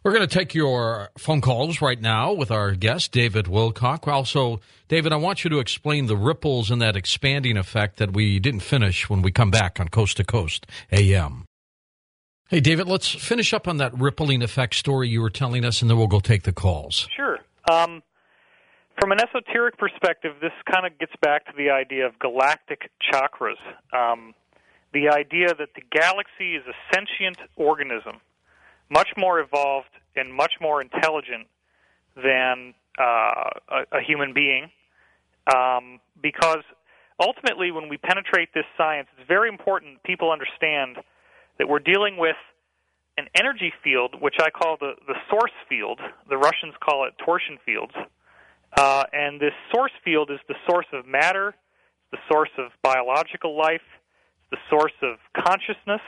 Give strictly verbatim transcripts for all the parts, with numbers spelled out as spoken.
We're going to take your phone calls right now with our guest, David Wilcock. Also, David, I want you to explain the ripples and that expanding effect that we didn't finish when we come back on Coast to Coast A M. Hey, David, let's finish up on that rippling effect story you were telling us, and then we'll go take the calls. Sure. Um, from an esoteric perspective, this kind of gets back to the idea of galactic chakras. Um, the idea that the galaxy is a sentient organism, much more evolved and much more intelligent than uh, a, a human being, um, because ultimately when we penetrate this science, it's very important people understand that we're dealing with an energy field, which I call the, the source field. The Russians call it torsion fields. Uh, and this source field is the source of matter, the source of biological life, the source of consciousness.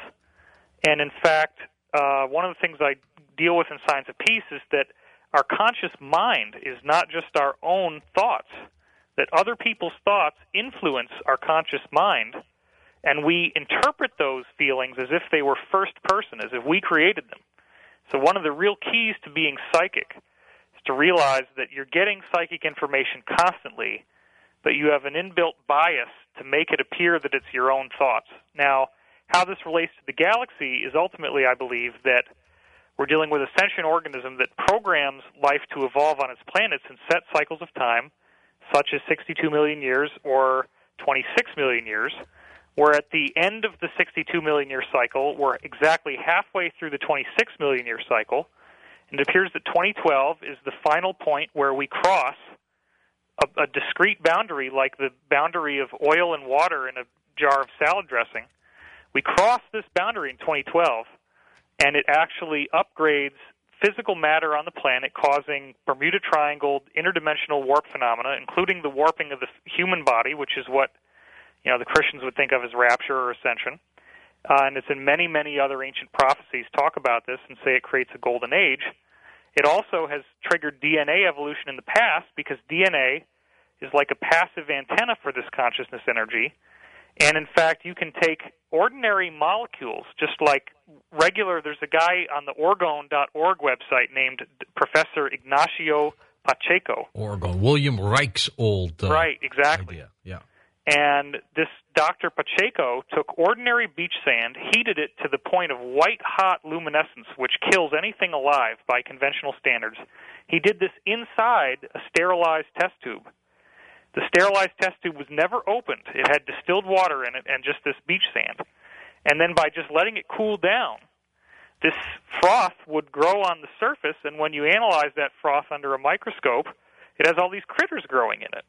And in fact, uh, one of the things I deal with in Science of Peace is that our conscious mind is not just our own thoughts, that other people's thoughts influence our conscious mind, and we interpret those feelings as if they were first person, as if we created them. So one of the real keys to being psychic is to realize that you're getting psychic information constantly, but you have an inbuilt bias to make it appear that it's your own thoughts. Now, how this relates to the galaxy is ultimately, I believe, that we're dealing with a sentient organism that programs life to evolve on its planets in set cycles of time, such as sixty-two million years or twenty-six million years, where at the end of the sixty-two million year cycle, we're exactly halfway through the twenty-six million year cycle, and it appears that twenty twelve is the final point where we cross a, a discrete boundary, like the boundary of oil and water in a jar of salad dressing. We cross this boundary in twenty twelve, and it actually upgrades physical matter on the planet, causing Bermuda Triangle interdimensional warp phenomena, including the warping of the human body, which is what you know the Christians would think of as rapture or ascension. Uh, and it's in many, many other ancient prophecies talk about this and say it creates a golden age. It also has triggered D N A evolution in the past because D N A is like a passive antenna for this consciousness energy. And in fact, you can take ordinary molecules, just like regular, there's a guy on the orgone dot org website named Professor Ignacio Pacheco. Orgone, William Reich's old uh, Right, exactly. idea. Yeah. And this Doctor Pacheco took ordinary beach sand, heated it to the point of white-hot luminescence, which kills anything alive by conventional standards. He did this inside a sterilized test tube. The sterilized test tube was never opened. It had distilled water in it and just this beach sand. And then by just letting it cool down, this froth would grow on the surface, and when you analyze that froth under a microscope, it has all these critters growing in it.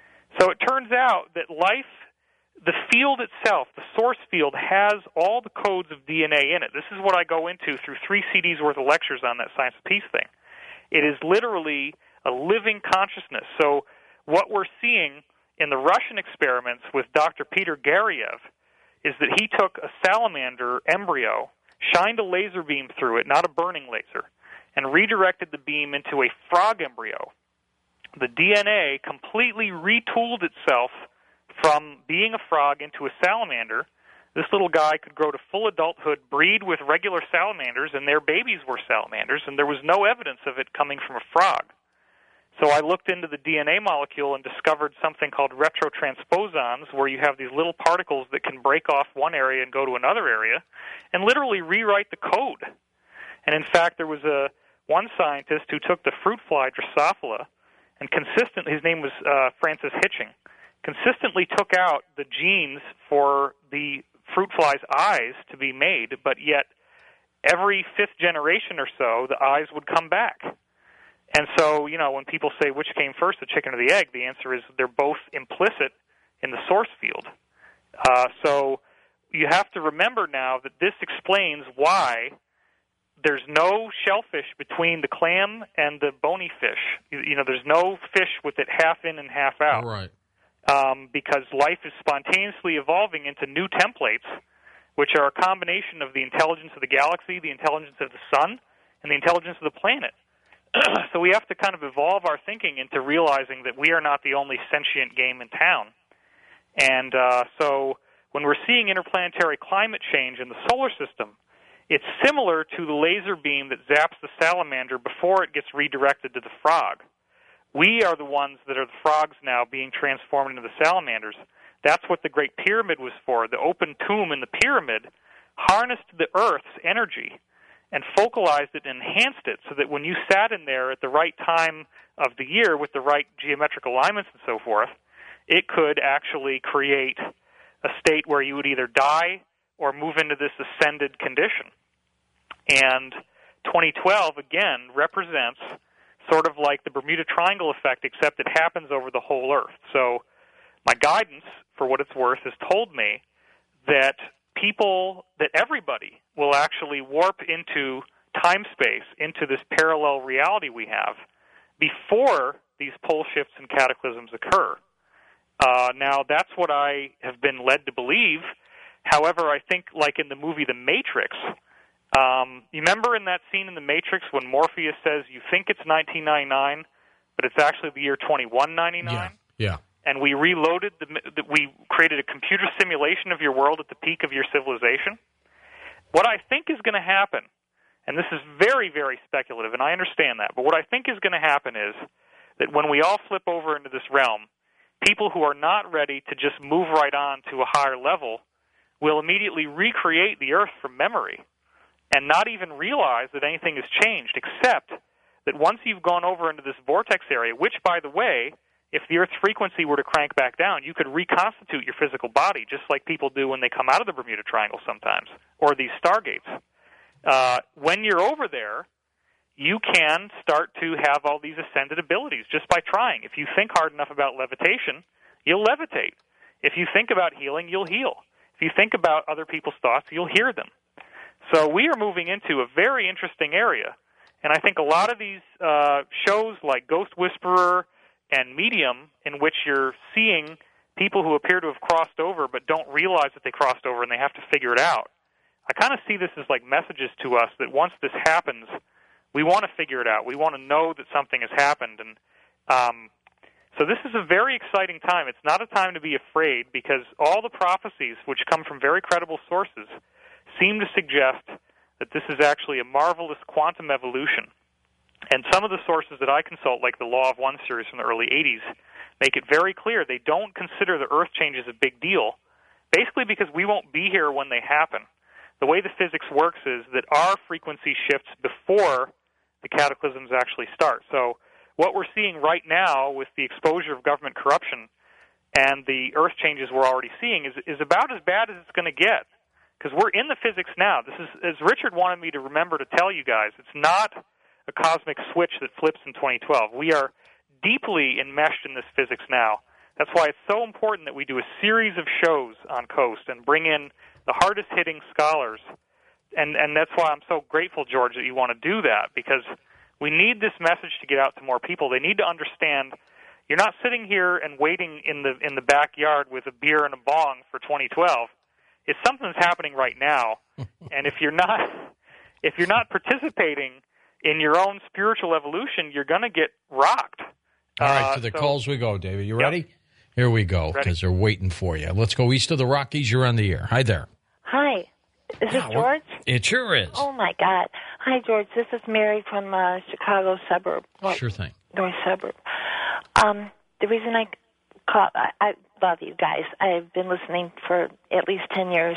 So it turns out that life, the field itself, the source field, has all the codes of D N A in it. This is what I go into through three C Ds worth of lectures on that Science of Peace thing. It is literally a living consciousness. So what we're seeing in the Russian experiments with Doctor Peter Gariev is that he took a salamander embryo, shined a laser beam through it, not a burning laser, and redirected the beam into a frog embryo. The D N A completely retooled itself from being a frog into a salamander. This little guy could grow to full adulthood, breed with regular salamanders, and their babies were salamanders, and there was no evidence of it coming from a frog. So I looked into the D N A molecule and discovered something called retrotransposons, where you have these little particles that can break off one area and go to another area, and literally rewrite the code. And in fact, there was a one scientist who took the fruit fly Drosophila, and consistently, his name was uh, Francis Hitching, consistently took out the genes for the fruit fly's eyes to be made, but yet every fifth generation or so, the eyes would come back. And so, you know, when people say which came first, the chicken or the egg, the answer is they're both implicit in the source field. Uh, so you have to remember now that this explains why there's no shellfish between the clam and the bony fish. You, you know, there's no fish with it half in and half out. Right. Um, because life is spontaneously evolving into new templates, which are a combination of the intelligence of the galaxy, the intelligence of the sun, and the intelligence of the planet. So we have to kind of evolve our thinking into realizing that we are not the only sentient game in town. And uh, so when we're seeing interplanetary climate change in the solar system, It's similar to the laser beam that zaps the salamander before it gets redirected to the frog. We are the ones that are the frogs now being transformed into the salamanders. That's what the Great Pyramid was for. The open tomb in the pyramid harnessed the Earth's energy and focalized it and enhanced it so that when you sat in there at the right time of the year with the right geometric alignments and so forth, it could actually create a state where you would either die or move into this ascended condition. And twenty twelve, again, represents sort of like the Bermuda Triangle effect, except it happens over the whole Earth. So my guidance, for what it's worth, has told me that people, that everybody will actually warp into time-space, into this parallel reality we have, before these pole shifts and cataclysms occur. Uh, now, that's what I have been led to believe. However, I think, like in the movie The Matrix, um, you remember in that scene in The Matrix when Morpheus says, you think it's nineteen ninety-nine, but it's actually the year twenty-one ninety-nine? Yeah, yeah. And we reloaded, the, the, we created a computer simulation of your world at the peak of your civilization. What I think is going to happen, and this is very, very speculative, and I understand that, but what I think is going to happen is that when we all flip over into this realm, people who are not ready to just move right on to a higher level will immediately recreate the Earth from memory and not even realize that anything has changed, except that once you've gone over into this vortex area, which, by the way, if the Earth's frequency were to crank back down, you could reconstitute your physical body, just like people do when they come out of the Bermuda Triangle sometimes, or these stargates. Uh, when you're over there, you can start to have all these ascended abilities just by trying. If you think hard enough about levitation, you'll levitate. If you think about healing, you'll heal. If you think about other people's thoughts, you'll hear them. So we are moving into a very interesting area, and I think a lot of these uh, shows like Ghost Whisperer and Medium, in which you're seeing people who appear to have crossed over but don't realize that they crossed over and they have to figure it out, I kind of see this as like messages to us that once this happens, we want to figure it out. We want to know that something has happened. And um, so this is a very exciting time. It's not a time to be afraid because all the prophecies, which come from very credible sources, seem to suggest that this is actually a marvelous quantum evolution. And some of the sources that I consult, like the Law of One series from the early eighties, make it very clear they don't consider the Earth changes a big deal, basically because we won't be here when they happen. The way the physics works is that our frequency shifts before the cataclysms actually start. So what we're seeing right now with the exposure of government corruption and the Earth changes we're already seeing is, is about as bad as it's going to get, because we're in the physics now. This is, as Richard wanted me to remember to tell you guys, it's not a cosmic switch that flips in twenty twelve. We are deeply enmeshed in this physics now. That's why it's so important that we do a series of shows on Coast and bring in the hardest-hitting scholars. And, and that's why I'm so grateful, George, that you want to do that, because we need this message to get out to more people. They need to understand you're not sitting here and waiting in the in the backyard with a beer and a bong for twenty twelve. It's something that's happening right now. And if you're not if you're not participating in your own spiritual evolution, you're going to get rocked. All right, uh, to the so, calls we go, David. You yep. ready? Here we go, because they're waiting for you. Let's go east of the Rockies. You're on the air. Hi there. Hi. Is this George? It sure is. Oh, my God. Hi, George. This is Mary from uh, Chicago suburb. North, sure thing. North suburb. Um, the reason I call, I, I love you guys. I've been listening for at least ten years.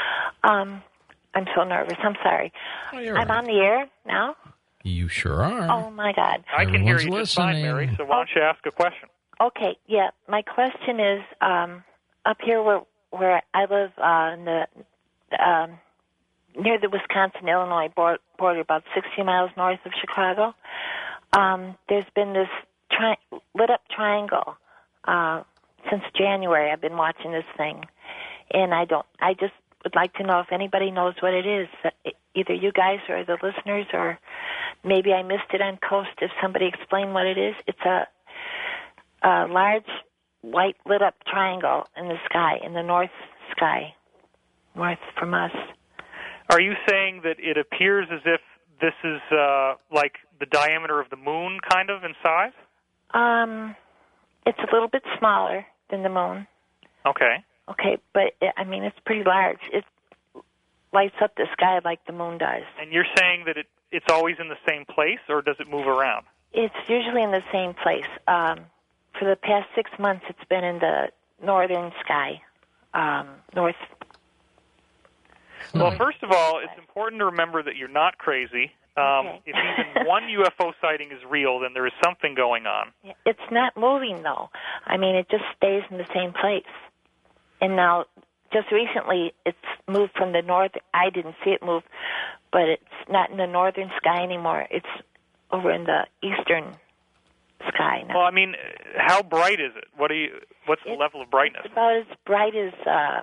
Um, I'm so nervous. I'm sorry. Oh, you're I'm right. on the air now? You sure are. Oh, my God. I can Everyone's hear you just fine, listening. Mary, so why don't you ask a question? Okay, yeah. My question is, um, up here where where I live uh, in the um, near the Wisconsin-Illinois border, about sixty miles north of Chicago, um, there's been this tri- lit-up triangle uh, since January. I've been watching this thing, and I don't. I just would like to know if anybody knows what it is. Either you guys or the listeners, or maybe I missed it on Coast. If somebody explained what it is, it's a a large white lit-up triangle in the sky, in the north sky, north from us. Are you saying that it appears as if this is uh, like the diameter of the moon, kind of, in size? Um, it's a little bit smaller than the moon. Okay. Okay, but, it, I mean, it's pretty large. It's lights up the sky like the moon does. And you're saying that it, it's always in the same place, or does it move around? It's usually in the same place. Um, for the past six months, it's been in the northern sky, um, north. Well, first of all, it's important to remember that you're not crazy. Um, Okay. If even one U F O sighting is real, then there is something going on. It's not moving, though. I mean, it just stays in the same place. And now, just recently, it's moved from the north. I didn't see it move, but it's not in the northern sky anymore. It's over in the eastern sky now. Well, I mean, how bright is it? What do you? What's the It's- level of brightness? It's about as bright as uh,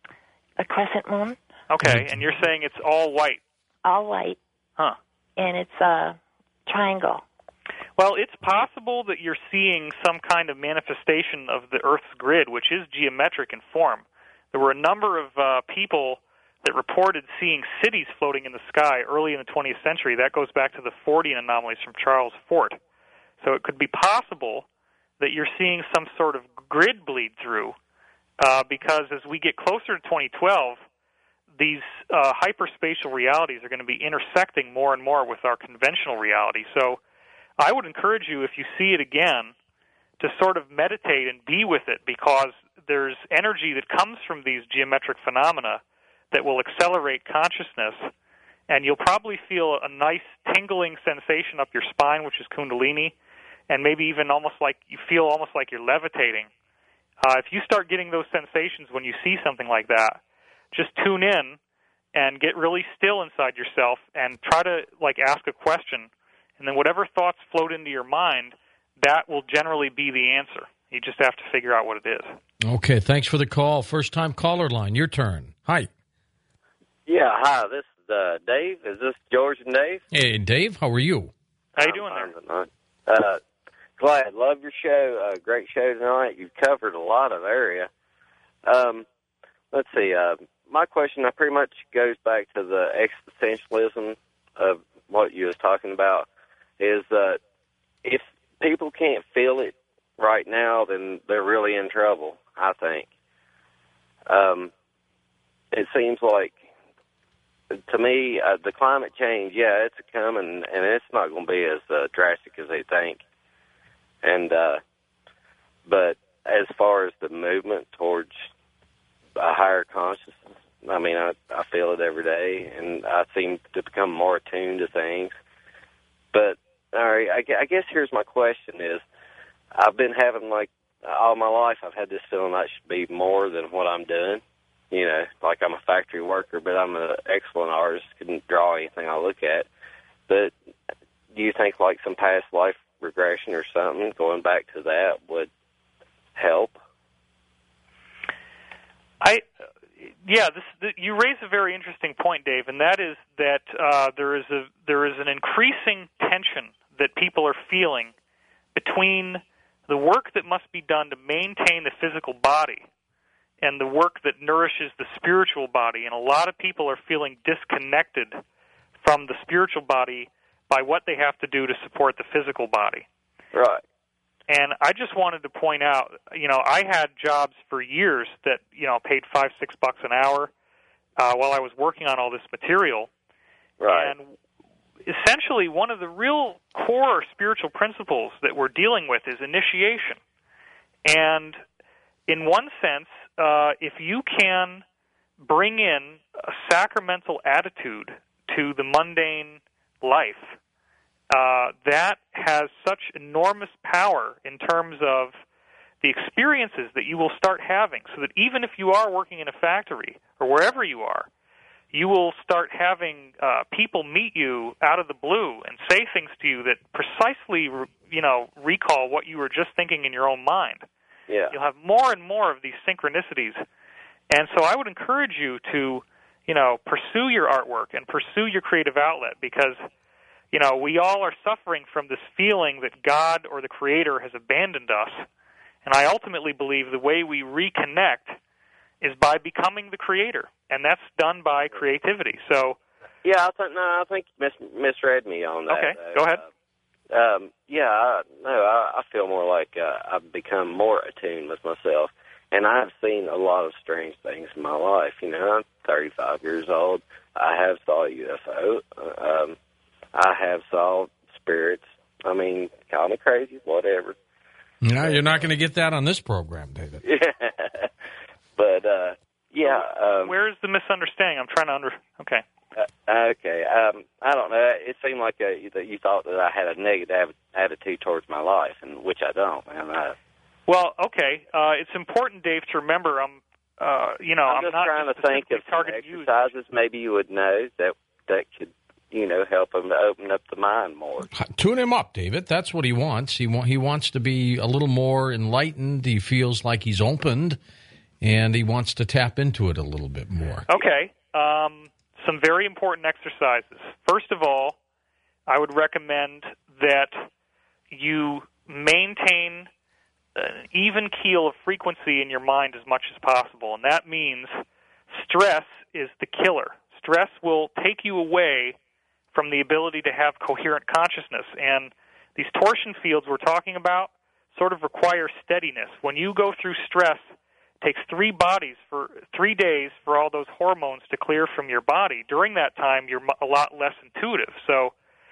a crescent moon, Okay, and you're saying it's all white. all white, Huh. and it's a triangle. Well, it's possible that you're seeing some kind of manifestation of the Earth's grid, which is geometric in form. There were a number of uh, people that reported seeing cities floating in the sky early in the twentieth century. That goes back to the Fortean anomalies from Charles Fort. So it could be possible that you're seeing some sort of grid bleed through, uh, because as we get closer to twenty twelve, these uh, hyperspatial realities are going to be intersecting more and more with our conventional reality. So I would encourage you, if you see it again, to sort of meditate and be with it, because there's energy that comes from these geometric phenomena that will accelerate consciousness, and you'll probably feel a nice tingling sensation up your spine, which is Kundalini, and maybe even almost like you feel almost like you're levitating. Uh, if you start getting those sensations when you see something like that, just tune in and get really still inside yourself and try to like ask a question, and then whatever thoughts float into your mind, that will generally be the answer. You just have to figure out what it is. Okay, thanks for the call. First-time caller line, your turn. Hi. Yeah, hi, this is uh, Dave. Is this George and Dave? Hey, Dave, how are you? How you doing there? there? Uh, glad. Love your show. Uh, great show tonight. You've covered a lot of area. Um, let's see. Uh, my question uh, pretty much goes back to the existentialism of what you was talking about, is that if people can't feel it right now, then they're really in trouble, I think. Um, it seems like, to me, uh, the climate change, yeah, it's coming, and it's not going to be as uh, drastic as they think. And uh, but as far as the movement towards a higher consciousness, I mean, I, I feel it every day, and I seem to become more attuned to things. But all right, I, I guess here's my question: is I've been having, like, all my life, I've had this feeling I should be more than what I'm doing. You know, like I'm a factory worker, but I'm an excellent artist, couldn't draw anything I look at. But do you think like some past life regression or something, going back to that, would help? I, yeah, this, the, you raise a very interesting point, Dave, and that is that uh, there is a there is an increasing tension that people are feeling between the work that must be done to maintain the physical body and the work that nourishes the spiritual body. And a lot of people are feeling disconnected from the spiritual body by what they have to do to support the physical body. Right. And I just wanted to point out, you know, I had jobs for years that, you know, paid five, six bucks an hour uh, while I was working on all this material. Right. And essentially, one of the real core spiritual principles that we're dealing with is initiation. And in one sense, uh, if you can bring in a sacramental attitude to the mundane life, uh, that has such enormous power in terms of the experiences that you will start having, so that even if you are working in a factory or wherever you are, you will start having uh, people meet you out of the blue and say things to you that precisely, you know, recall what you were just thinking in your own mind. Yeah. You'll have more and more of these synchronicities. And so I would encourage you to, you know, pursue your artwork and pursue your creative outlet, because, you know, we all are suffering from this feeling that God or the Creator has abandoned us. And I ultimately believe the way we reconnect is by becoming the Creator, and that's done by creativity. So, yeah, I think no, I think you mis- misread me on that. Okay, though. go ahead. Uh, um, yeah, I, no, I, I feel more like uh, I've become more attuned with myself, And I've seen a lot of strange things in my life. You know, I'm thirty-five years old. I have saw a U F O. Um, I have saw spirits. I mean, call me crazy, whatever. No, you're not going to get that on this program, David. Yeah. But, uh, yeah. Um, Where's the misunderstanding? I'm trying to under... Okay. Uh, okay. Um, I don't know. It seemed like uh, that you thought that I had a negative attitude towards my life, and which I don't. And I, Well, okay. Uh, it's important, Dave, to remember I'm, uh, you know, I'm, I'm just not trying to think of some exercises maybe you would know that that could, you know, help him to open up the mind more. Tune him up, David. That's what he wants. He wa- he wants to be a little more enlightened. He feels like he's opened, and he wants to tap into it a little bit more. Okay. Um, some very important exercises. First of all, I would recommend that you maintain an even keel of frequency in your mind as much as possible, and that means stress is the killer. Stress will take you away from the ability to have coherent consciousness, and these torsion fields we're talking about sort of require steadiness. When you go through stress, it takes three bodies for three days for all those hormones to clear from your body. During that time, you're a lot less intuitive. So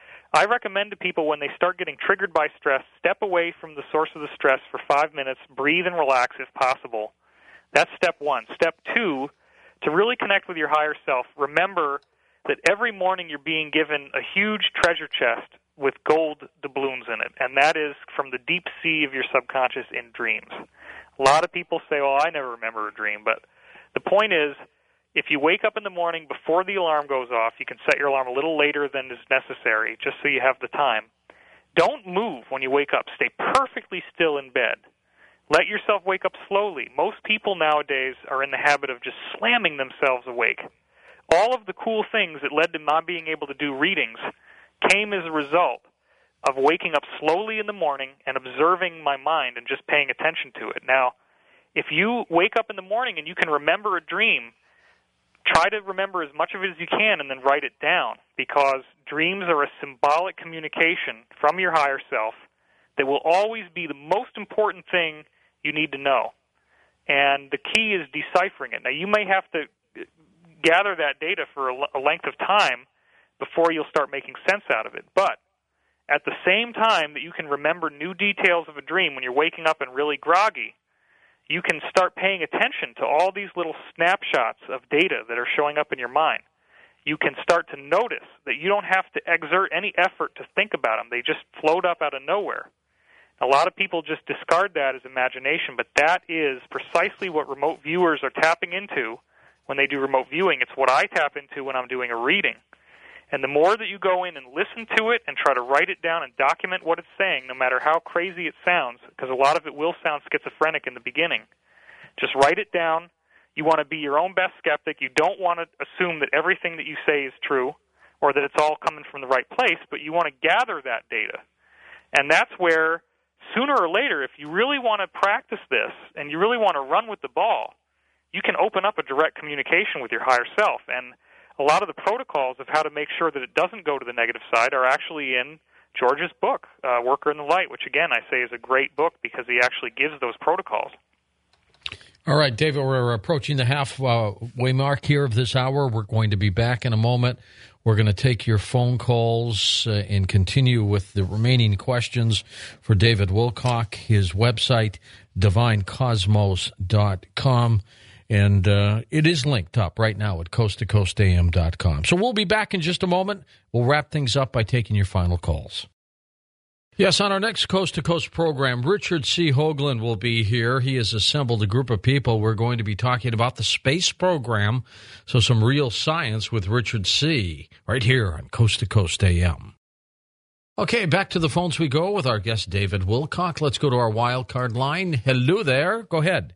I recommend to people when they start getting triggered by stress, step away from the source of the stress for five minutes, breathe and relax if possible. That's step one. Step two, to really connect with your higher self, remember that every morning you're being given a huge treasure chest with gold doubloons in it, and that is from the deep sea of your subconscious in dreams. A lot of people say, well, I never remember a dream, but the point is, if you wake up in the morning before the alarm goes off, you can set your alarm a little later than is necessary, just so you have the time. Don't move when you wake up. Stay perfectly still in bed. Let yourself wake up slowly. Most people nowadays are in the habit of just slamming themselves awake. All of the cool things that led to not being able to do readings came as a result of waking up slowly in the morning and observing my mind and just paying attention to it. Now, if you wake up in the morning and you can remember a dream, try to remember as much of it as you can and then write it down, because dreams are a symbolic communication from your higher self that will always be the most important thing you need to know. And the key is deciphering it. Now, you may have to gather that data for a length of time before you'll start making sense out of it. But at the same time that you can remember new details of a dream when you're waking up and really groggy, you can start paying attention to all these little snapshots of data that are showing up in your mind. You can start to notice that you don't have to exert any effort to think about them. They just float up out of nowhere. A lot of people just discard that as imagination, but that is precisely what remote viewers are tapping into when they do remote viewing. It's what I tap into when I'm doing a reading. And the more that you go in and listen to it and try to write it down and document what it's saying, no matter how crazy it sounds, because a lot of it will sound schizophrenic in the beginning, just write it down. You want to be your own best skeptic. You don't want to assume that everything that you say is true or that it's all coming from the right place, but you want to gather that data. And that's where, sooner or later, if you really want to practice this and you really want to run with the ball, you can open up a direct communication with your higher self. And a lot of the protocols of how to make sure that it doesn't go to the negative side are actually in George's book, uh, Worker in the Light, which, again, I say is a great book because he actually gives those protocols. All right, David, we're approaching the halfway mark here of this hour. We're going to be back in a moment. We're going to take your phone calls uh, and continue with the remaining questions for David Wilcock. His website, divine cosmos dot com. And uh, it is linked up right now at coast to coast a m dot com. So we'll be back in just a moment. We'll wrap things up by taking your final calls. Yes, on our next Coast to Coast program, Richard C. Hoagland will be here. He has assembled a group of people. We're going to be talking about the space program, so some real science with Richard C. right here on Coast to Coast A M. Okay, back to the phones we go with our guest, David Wilcock. Let's go to our wild card line. Hello there. Go ahead.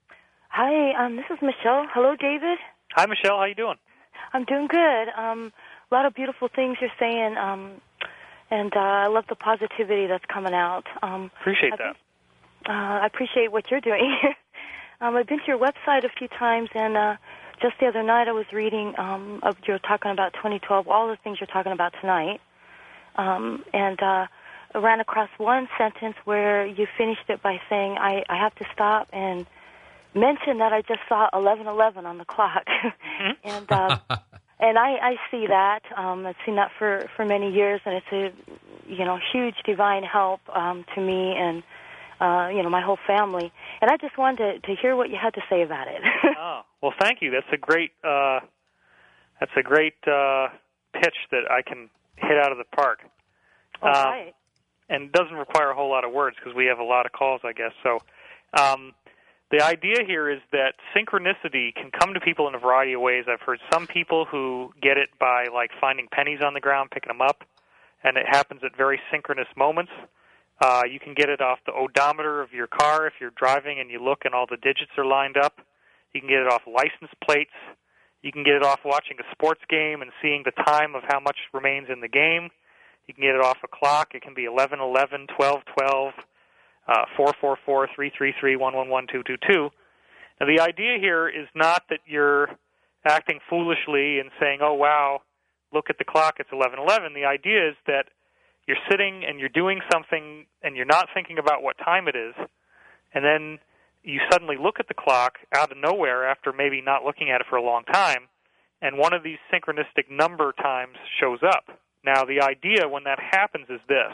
Hi, um, this is Michelle. Hello, David. Hi, Michelle. How you doing? I'm doing good. Um, a lot of beautiful things you're saying, um, and uh, I love the positivity that's coming out. Um, appreciate I've that. Been, uh, I appreciate what you're doing. um, I've been to your website a few times, and uh, just the other night I was reading, um, of, you're talking about twenty twelve, all the things you're talking about tonight, um, and uh, I ran across one sentence where you finished it by saying, I, I have to stop and mentioned that I just saw eleven eleven on the clock, Mm-hmm. and um, and I, I see that. Um, I've seen that for, for many years, and it's a you know huge divine help um, to me and uh, you know my whole family. And I just wanted to, to hear what you had to say about it. Oh, well, thank you. That's a great uh, that's a great uh, pitch that I can hit out of the park. All um, right. And it doesn't require a whole lot of words because we have a lot of calls, I guess. So um, the idea here is that synchronicity can come to people in a variety of ways. I've heard some people who get it by, like, finding pennies on the ground, picking them up, and it happens at very synchronous moments. Uh, you can get it off the odometer of your car if you're driving and you look and all the digits are lined up. You can get it off license plates. You can get it off watching a sports game and seeing the time of how much remains in the game. You can get it off a clock. It can be eleven eleven, twelve twelve, uh, four four four, three three three, one one one, two two two. Now, the idea here is not that you're acting foolishly and saying, oh, wow, look at the clock, it's eleven eleven. The idea is that you're sitting and you're doing something and you're not thinking about what time it is, and then you suddenly look at the clock out of nowhere after maybe not looking at it for a long time, and one of these synchronistic number times shows up. Now, the idea when that happens is this.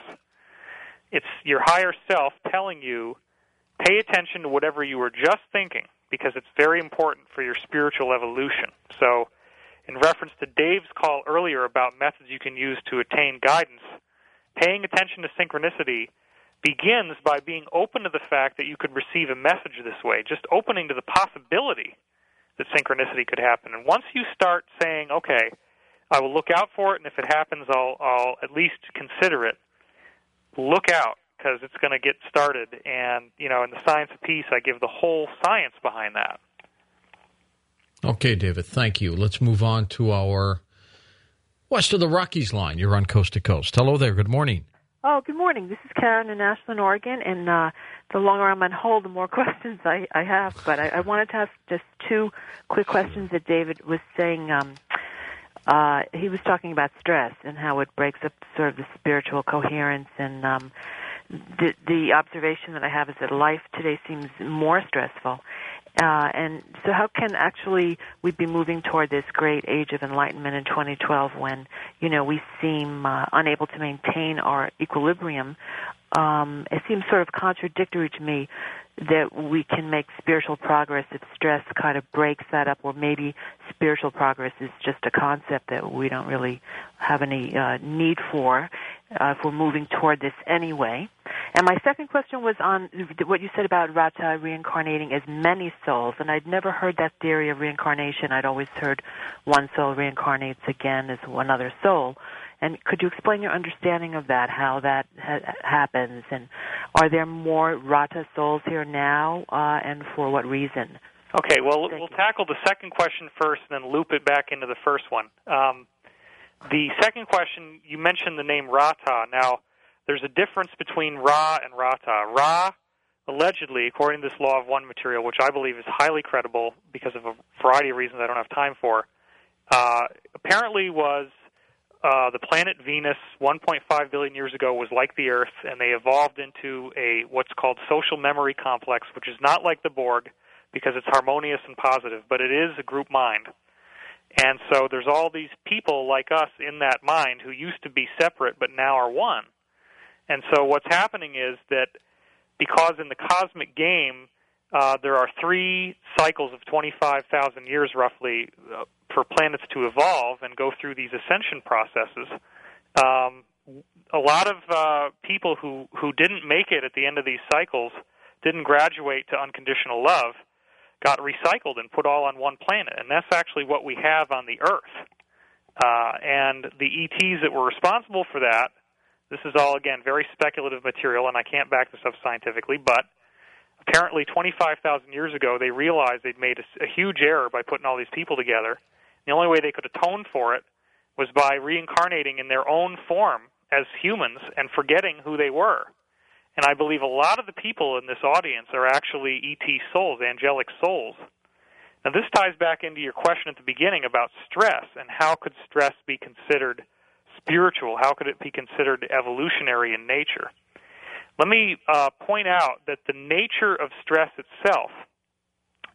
It's your higher self telling you, pay attention to whatever you were just thinking, because it's very important for your spiritual evolution. So, in reference to Dave's call earlier about methods you can use to attain guidance, paying attention to synchronicity begins by being open to the fact that you could receive a message this way, just opening to the possibility that synchronicity could happen. And once you start saying, okay, I will look out for it, and if it happens, I'll, I'll at least consider it. Look out, because it's going to get started. And, you know, in the Science of Peace, I give the whole science behind that. Okay, David, thank you. Let's move on to our West of the Rockies line. You're on Coast to Coast. Hello there. Good morning. Oh, good morning. This is Karen in Ashland, Oregon, and uh, the longer I'm on hold, the more questions I, I have. But I, I wanted to ask just two quick questions that David was saying. Um, Uh, he was talking about stress and how it breaks up sort of the spiritual coherence. And um, the, the observation that I have is that life today seems more stressful. Uh, and so how can actually we be moving toward this great age of enlightenment in twenty twelve when, you know, we seem uh, unable to maintain our equilibrium? Um, it seems sort of contradictory to me that we can make spiritual progress if stress kind of breaks that up, or maybe spiritual progress is just a concept that we don't really have any uh, need for uh, if we're moving toward this anyway. And my second question was on what you said about Rata reincarnating as many souls, and I'd never heard that theory of reincarnation. I'd always heard one soul reincarnates again as another soul. And could you explain your understanding of that, how that ha- happens, and are there more Rata souls here now, uh, and for what reason? Okay, well, Thank we'll you. tackle the second question first and then loop it back into the first one. Um, the second question, you mentioned the name Rata. Now, there's a difference between Ra and Rata. Ra, allegedly, according to this Law of One material, which I believe is highly credible because of a variety of reasons I don't have time for, uh, apparently was uh, the planet Venus one point five billion years ago was like the Earth, and they evolved into a what's called social memory complex, which is not like the Borg because it's harmonious and positive, but it is a group mind. And so there's all these people like us in that mind who used to be separate but now are one. And so what's happening is that because in the cosmic game, uh, there are three cycles of twenty-five thousand years roughly uh, for planets to evolve and go through these ascension processes, um, a lot of uh, people who, who didn't make it at the end of these cycles, didn't graduate to unconditional love, got recycled and put all on one planet. And that's actually what we have on the Earth. Uh, and the E Ts that were responsible for that, this is all, again, very speculative material, and I can't back this up scientifically, but apparently twenty-five thousand years ago they realized they'd made a, a huge error by putting all these people together. The only way they could atone for it was by reincarnating in their own form as humans and forgetting who they were. And I believe a lot of the people in this audience are actually E T souls, angelic souls. Now, this ties back into your question at the beginning about stress and how could stress be considered spiritual? How could it be considered evolutionary in nature? Let me uh, point out that the nature of stress itself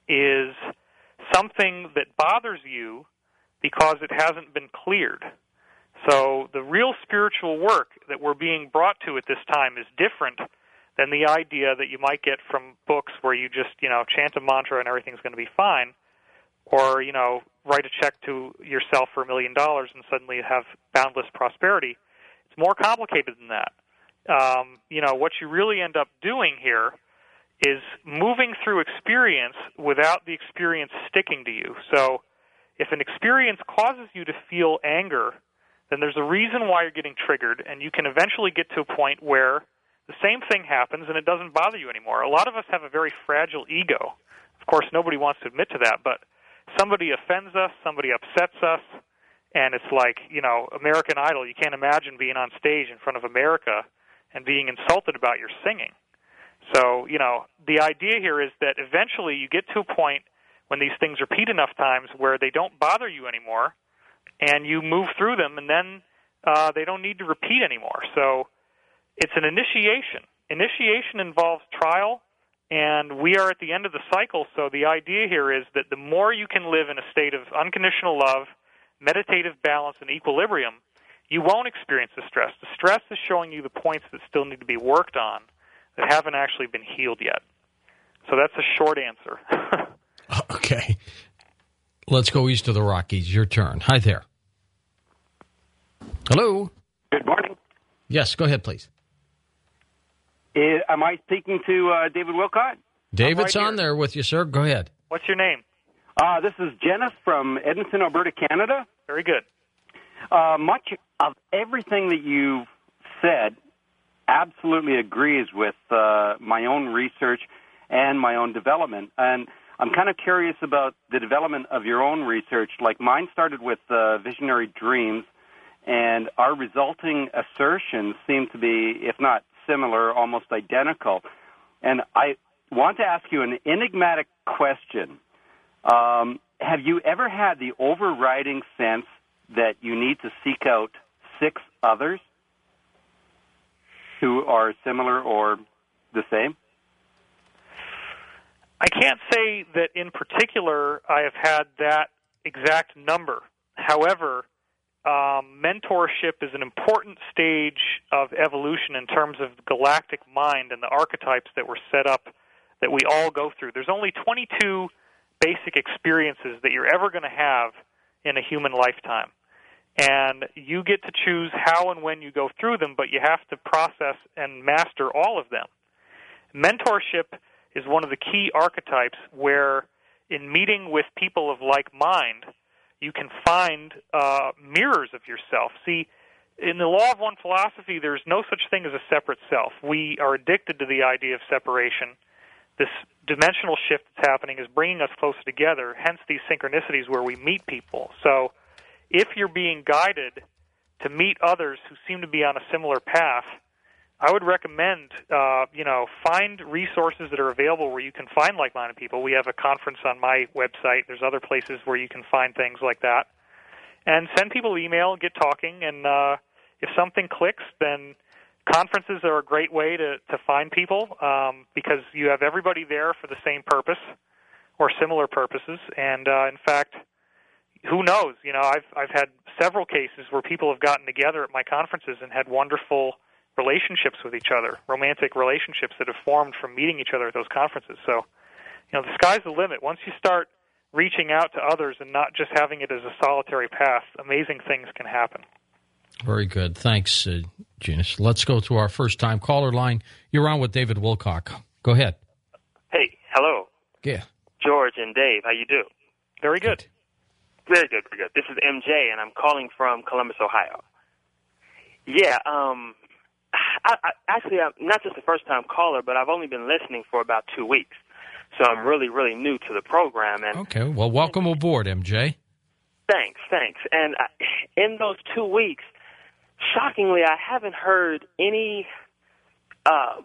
is something that bothers you because it hasn't been cleared. So the real spiritual work that we're being brought to at this time is different than the idea that you might get from books where you just, you know, chant a mantra and everything's going to be fine, or, you know, write a check to yourself for a million dollars and suddenly have boundless prosperity. It's more complicated than that. Um, you know, what you really end up doing here is moving through experience without the experience sticking to you. So if an experience causes you to feel anger, then there's a reason why you're getting triggered, and you can eventually get to a point where the same thing happens and it doesn't bother you anymore. A lot of us have a very fragile ego. Of course, nobody wants to admit to that, but somebody offends us, somebody upsets us, and it's like, you know, American Idol. You can't imagine being on stage in front of America and being insulted about your singing. So, you know, the idea here is that eventually you get to a point when these things repeat enough times where they don't bother you anymore, and you move through them, and then uh, they don't need to repeat anymore. So it's an initiation. Initiation involves trial, and we are at the end of the cycle. So the idea here is that the more you can live in a state of unconditional love, meditative balance, and equilibrium, you won't experience the stress. The stress is showing you the points that still need to be worked on that haven't actually been healed yet. So that's a short answer. Okay. Let's go east of the Rockies. Your turn. Hi there. Hello. Good morning. Yes, go ahead, please. Is, am I speaking to uh, David Wilcott? David's right on there with you, sir. Go ahead. What's your name? Uh, this is Janice from Edmonton, Alberta, Canada. Very good. Uh, much of everything that you've said absolutely agrees with uh, my own research and my own development. And I'm kind of curious about the development of your own research. Like mine started with uh, visionary dreams, and our resulting assertions seem to be, if not similar, almost identical. And I want to ask you an enigmatic question. Um, have you ever had the overriding sense that you need to seek out six others who are similar or the same? I can't say that in particular I have had that exact number. However, um, mentorship is an important stage of evolution in terms of galactic mind and the archetypes that were set up that we all go through. There's only twenty-two basic experiences that you're ever going to have in a human lifetime. And you get to choose how and when you go through them, but you have to process and master all of them. Mentorship is one of the key archetypes where, in meeting with people of like mind, you can find uh, mirrors of yourself. See, in the law of one philosophy, there's no such thing as a separate self. We are addicted to the idea of separation. This dimensional shift that's happening is bringing us closer together, hence these synchronicities where we meet people. So if you're being guided to meet others who seem to be on a similar path, I would recommend, uh, you know, find resources that are available where you can find like-minded people. We have a conference on my website. There's other places where you can find things like that. And send people email, get talking, and uh, if something clicks, then conferences are a great way to, to find people um, because you have everybody there for the same purpose or similar purposes. And, uh, in fact, who knows? You know, I've I've had several cases where people have gotten together at my conferences and had wonderful relationships with each other, romantic relationships that have formed from meeting each other at those conferences. So, you know, the sky's the limit. Once you start reaching out to others and not just having it as a solitary path, amazing things can happen. Very good. Thanks, uh, Janice. Let's go to our first-time caller line. You're on with David Wilcock. Go ahead. Hey, hello. Yeah. George and Dave, how you do? Very good. Very good, very good. This is M J, and I'm calling from Columbus, Ohio. Yeah, um, I, I, actually, I'm not just a first-time caller, but I've only been listening for about two weeks. So I'm really, really new to the program. And okay, well, welcome aboard, M J. Thanks, thanks. And I, in those two weeks, shockingly, I haven't heard any uh,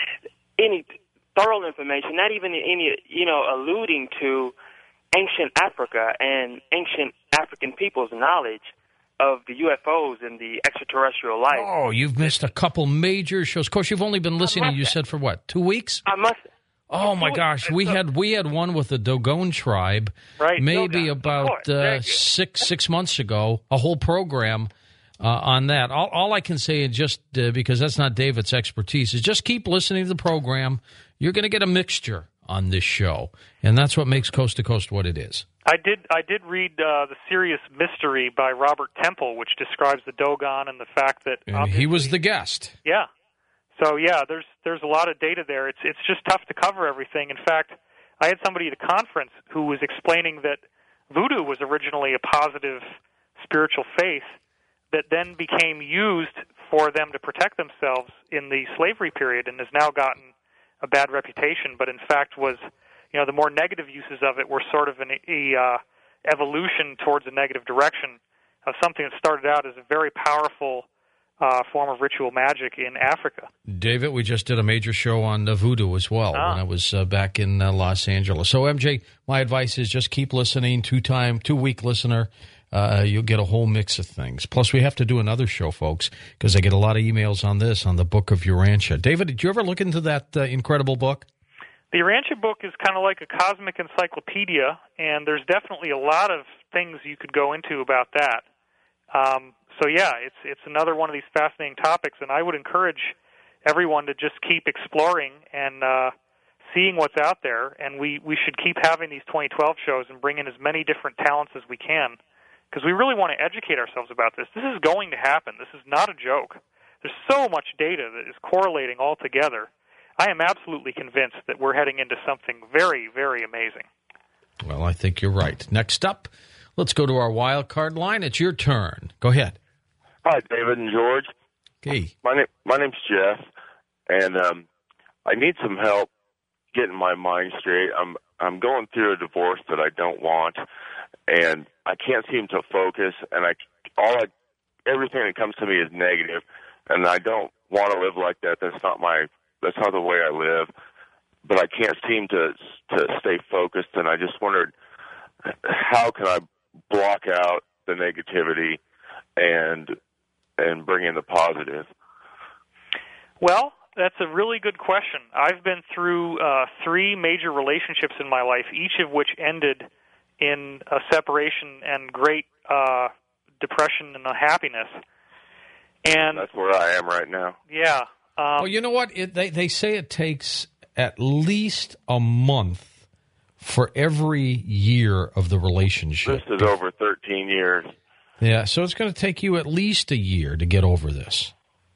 any thorough information, not even any, you know, alluding to ancient Africa and ancient African people's knowledge of the U F Os and the extraterrestrial life. Oh, you've missed a couple major shows. Of course, you've only been listening, you said, for what, two weeks? I must. Oh my gosh, we had we had one with the Dogon tribe, right? Maybe Dogon, about uh, six six months ago, a whole program uh, on that. All, all I can say, is just uh, because that's not David's expertise, is just keep listening to the program. You're going to get a mixture on this show, and that's what makes Coast to Coast what it is. I did I did read uh, The Serious Mystery by Robert Temple, which describes the Dogon and the fact that and he was the guest. Yeah. So yeah, there's there's a lot of data there. It's it's just tough to cover everything. In fact, I had somebody at a conference who was explaining that voodoo was originally a positive spiritual faith that then became used for them to protect themselves in the slavery period and has now gotten a bad reputation, but in fact was, you know, the more negative uses of it were sort of an a, uh, evolution towards a negative direction of something that started out as a very powerful uh, form of ritual magic in Africa. David, we just did a major show on uh, voodoo as well ah. when I was uh, back in uh, Los Angeles. So, M J, my advice is just keep listening, two-time, two-week listener. Uh, you'll get a whole mix of things. Plus, we have to do another show, folks, because I get a lot of emails on this, on the Book of Urantia. David, did you ever look into that uh, incredible book? The Urantia book is kind of like a cosmic encyclopedia, and there's definitely a lot of things you could go into about that. Um, so, yeah, it's it's another one of these fascinating topics, and I would encourage everyone to just keep exploring and uh, seeing what's out there, and we, we should keep having these twenty twelve shows and bring in as many different talents as we can, because we really want to educate ourselves about this. This is going to happen. This is not a joke. There's so much data that is correlating all together. I am absolutely convinced that we're heading into something very, very amazing. Well, I think you're right. Next up, let's go to our wild card line. It's your turn. Go ahead. Hi, David and George. Hey. My name, my name's Jeff, and um, I need some help getting my mind straight. I'm I'm going through a divorce that I don't want, and I can't seem to focus, and I all I everything that comes to me is negative, and I don't want to live like that. That's not my that's not the way I live. But I can't seem to to stay focused, and I just wondered how can I block out the negativity and and bring in the positive. Well, that's a really good question. I've been through uh, three major relationships in my life, each of which ended in a separation and great uh, depression and unhappiness. And that's where I am right now. Yeah. Um, well, you know what? It, they they say it takes at least a month for every year of the relationship. This is over thirteen years. Yeah, so it's going to take you at least a year to get over this.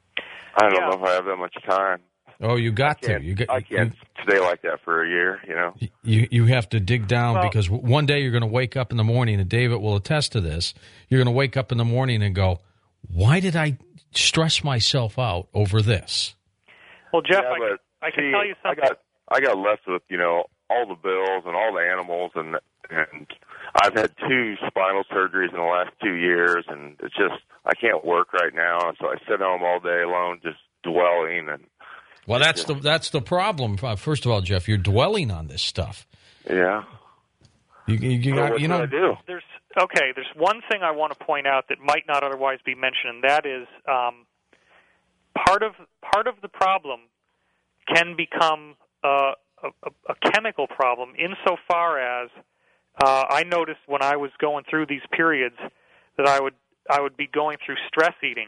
I don't yeah. know if I have that much time. Oh, you got to. You got, I can't you, stay like that for a year, you know. You you have to dig down well, because one day you're going to wake up in the morning, and David will attest to this. You're going to wake up in the morning and go, why did I stress myself out over this? Well, Jeff, yeah, I, but, I can see, tell you something. I got, I got left with, you know, all the bills and all the animals, and and I've had two spinal surgeries in the last two years, and it's just, I can't work right now, so I sit home all day alone just dwelling. And Well, that's just, the that's the problem. First of all, Jeff, you're dwelling on this stuff. Yeah. You, you, you, so got, what you know, I do? There's okay. There's one thing I want to point out that might not otherwise be mentioned, and that is um, part of part of the problem can become uh, a, a chemical problem insofar as uh, I noticed when I was going through these periods that I would I would be going through stress eating.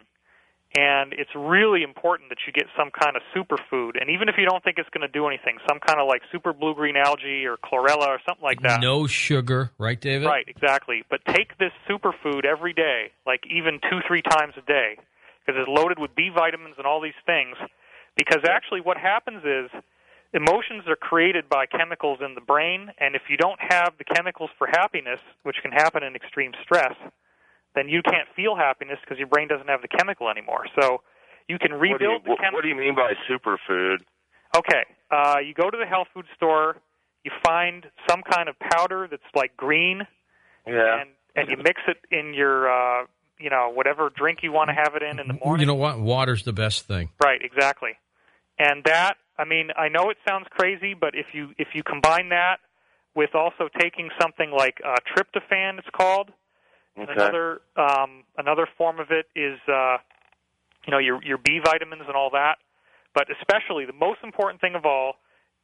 And it's really important that you get some kind of superfood. And even if you don't think it's going to do anything, some kind of like super blue-green algae or chlorella or something like that. No sugar, right, David? Right, exactly. But take this superfood every day, like even two, three times a day, because it's loaded with B vitamins and all these things. Because actually what happens is emotions are created by chemicals in the brain, and if you don't have the chemicals for happiness, which can happen in extreme stress, then you can't feel happiness because your brain doesn't have the chemical anymore. So you can rebuild what do you, the chemical. What do you mean by superfood? Okay, uh, you go to the health food store, you find some kind of powder that's like green, yeah, and, and you mix it in your, uh, you know, whatever drink you want to have it in in the morning. You know what? Water's the best thing. Right, exactly. And that, I mean, I know it sounds crazy, but if you if you combine that with also taking something like uh, tryptophan, it's called. Okay. Another um, another form of it is, uh, you know, your your B vitamins and all that. But especially the most important thing of all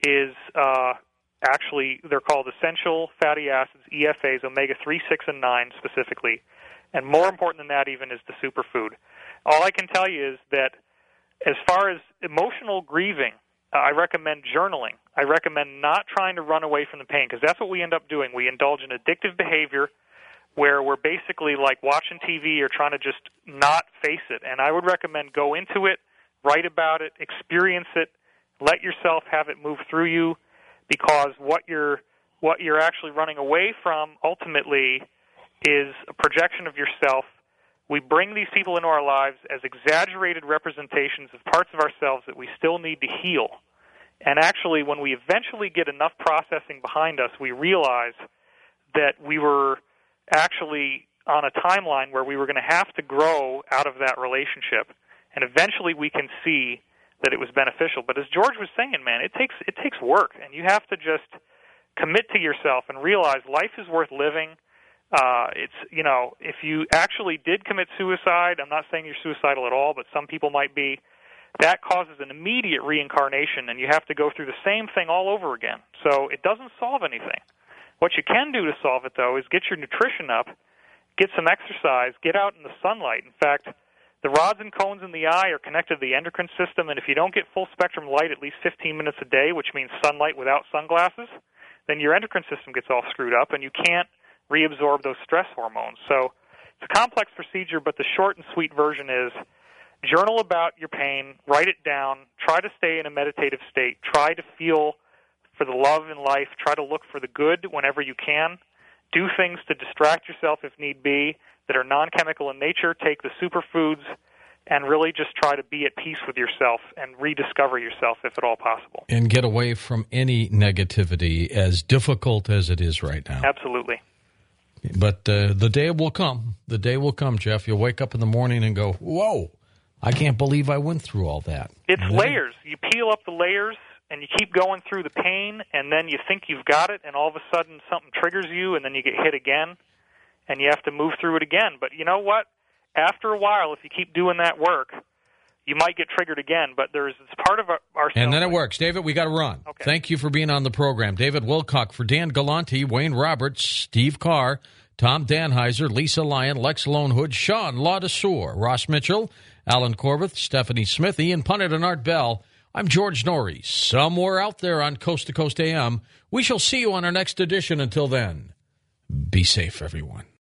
is uh, actually, they're called essential fatty acids, E F As, omega three, six, and nine specifically. And more important than that even is the superfood. All I can tell you is that as far as emotional grieving, uh, I recommend journaling. I recommend not trying to run away from the pain, because that's what we end up doing. We indulge in addictive behavior where we're basically like watching T V or trying to just not face it. And I would recommend go into it, write about it, experience it, let yourself have it move through you, because what you're what you're actually running away from ultimately is a projection of yourself. We bring these people into our lives as exaggerated representations of parts of ourselves that we still need to heal. And actually, when we eventually get enough processing behind us, we realize that we were actually on a timeline where we were going to have to grow out of that relationship. And eventually we can see that it was beneficial. But as George was saying, man, it takes it takes work, and you have to just commit to yourself and realize life is worth living. Uh, it's, you know, if you actually did commit suicide, I'm not saying you're suicidal at all, but some people might be, that causes an immediate reincarnation, and you have to go through the same thing all over again. So it doesn't solve anything. What you can do to solve it, though, is get your nutrition up, get some exercise, get out in the sunlight. In fact, the rods and cones in the eye are connected to the endocrine system, and if you don't get full-spectrum light at least fifteen minutes a day, which means sunlight without sunglasses, then your endocrine system gets all screwed up, and you can't reabsorb those stress hormones. So it's a complex procedure, but the short and sweet version is journal about your pain, write it down, try to stay in a meditative state, try to feel for the love in life, try to look for the good whenever you can, do things to distract yourself if need be that are non-chemical in nature, take the superfoods, and really just try to be at peace with yourself and rediscover yourself if at all possible. And get away from any negativity, as difficult as it is right now. Absolutely. But uh, the day will come. The day will come, Jeff. You'll wake up in the morning and go, whoa, I can't believe I went through all that. It's layers. You peel up the layers, and you keep going through the pain, and then you think you've got it, and all of a sudden something triggers you, and then you get hit again, and you have to move through it again. But you know what? After a while, if you keep doing that work, you might get triggered again, but there's it's part of our, our And then it works. David, we got to run. Okay. Thank you for being on the program. David Wilcock, for Dan Galante, Wayne Roberts, Steve Carr, Tom Danheiser, Lisa Lyon, Lex Lonehood, Sean Laudesor, Ross Mitchell, Alan Corvith, Stephanie Smith, Ian Punnett, and Art Bell. I'm George Norrie, somewhere out there on Coast to Coast A M. We shall see you on our next edition. Until then, be safe, everyone.